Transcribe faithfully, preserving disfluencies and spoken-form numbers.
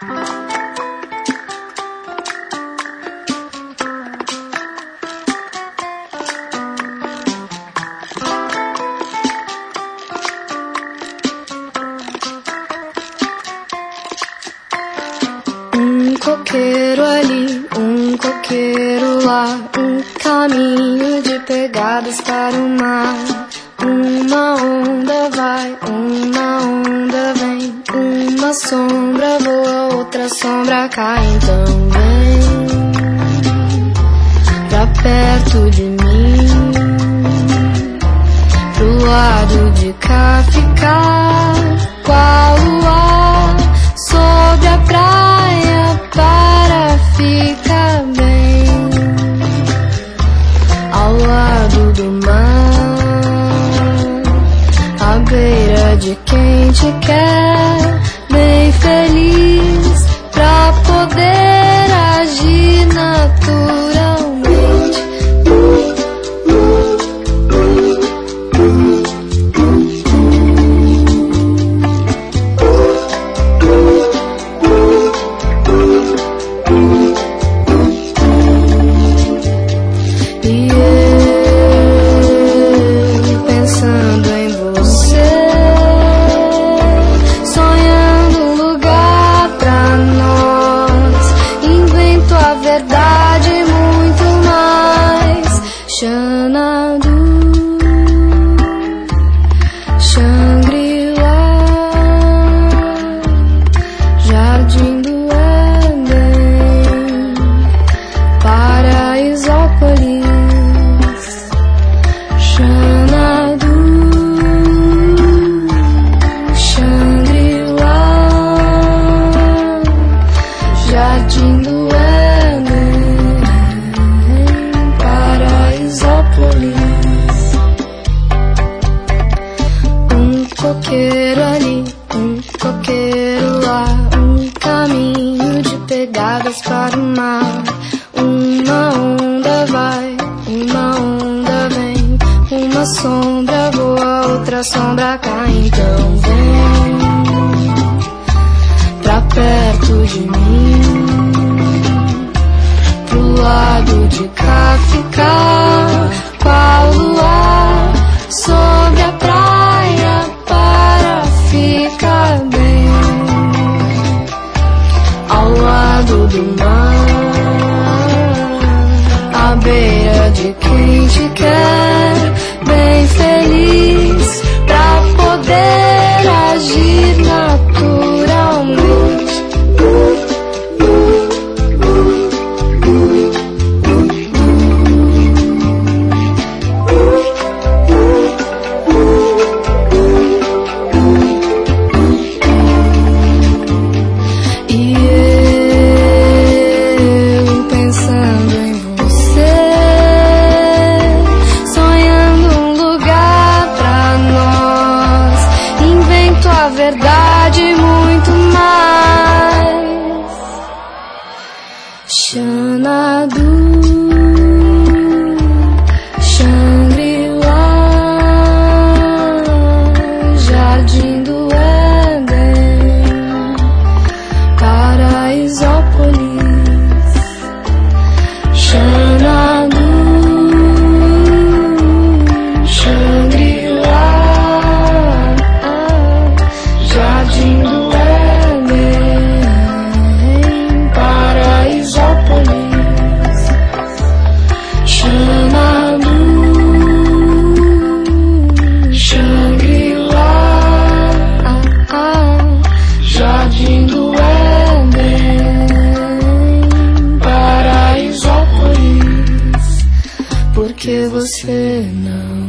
Um coqueiro ali, um coqueiro lá, um caminho de pegadas para o mar. Uma onda vai, uma onda vem, uma sombra voa, outra sombra cai. Então vem pra perto de mim, pro lado de cá ficar, qual luar sobre a praia para ficar bem, ao lado do mar, à beira de quem te quer, bem feliz pra poder agir naturalmente. E eu pensando em você, sonhando um lugar pra nós, invento a verdade e muito mais. Xanadu, Shangri-La, Jardim do Éden, Paraisópolis. Xanadu, Shangri-La, Jardim do Éden, Paraisópolis. Um coqueiro ali, um coqueiro lá, um caminho de pegadas para o mar. Uma onda vai, uma onda vem, uma sombra voa, outra sombra cai. Então vem pra perto de mim, pro lado de cá ficar, qual luar sobre a praia para ficar bem, ao lado do mar, à beira de quem te quer, bem feliz pra poder agir naturalmente. E eu pensando em você, sonhando um lugar pra nós, invento a verdade e muito mais. Xanadu, Shangri-La, Jardim do Éden, Paraisópolis. Xanadu, Shangri-La, Jardim do Éden, Paraisópolis. Xanadu, Shangri-La, Jardim do Éden, Paraisópolis. Porque você não